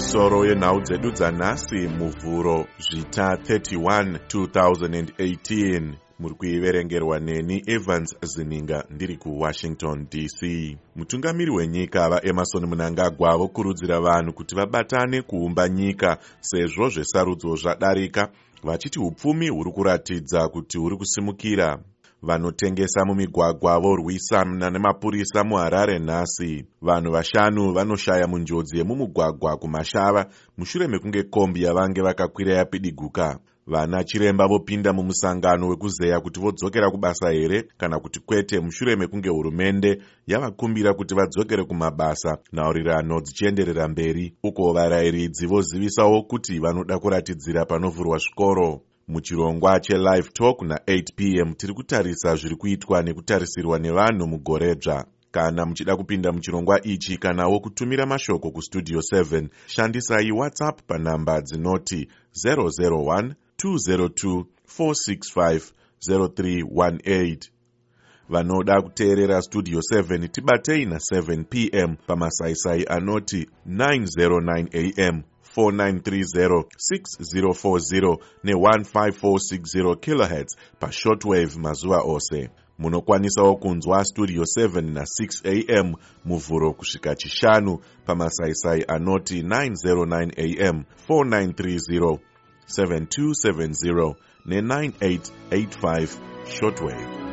Misoro yenhau dzedu dzanhasi muvhuro zvita 31 2018 muri kuiverengerwa neni Evans Zininga ndiri kuWashington DC. Mutungamiri wenyika vaEmmerson Mnangagwa vokurudzira vanhu kuti vabatane kuumba nyika sezvo zvesarudzo zvadarika, vachiti upfumi huri kuratidza kuti huri kusimukira. Vanotengesa mumigwagwa vorwisana nemapurisa muHarare nhasi. Vanhu 5 vanoshaya munjodzi yemumugwagwa kuMashava mushure mekunge kombi yavange vakakwira yapidiguka. Vana chiremba vopinda mumusangano wekuzeya kuti vodzokera kubasa here kana kuti kwete mushure mekunge hurumende yavakumbira kuti vadzokere kumabasa, nhaurirano dzichienderera mberi, uko varayiridzi vozivisawo kuti vanoda kuratidzira panovhurwa zvikoro. Muchirongwa cheLive Talk na8 p.m. tiri kutarisa zviri kuitwa nekutarisirwa nevanhu mugoredzva. Kana muchida kupinda muchirongwa ichi kanawo kutumira mashoko kustudio 7, shandisai WhatsApp panhamba dzinoti 001 202 465 0318. Vanoda kuteerera Studio 7 tibatei na7 p.m. pamasaisai anoti 9009 am 4930 6040 ne15460 kHz pashortwave mazuva ose. Munokwanisawo kunzwa Studio 7 na6 am muvhuro kusvika chishanu pamasaisai anoti 909 am 4930 7270 ne9885 shortwave.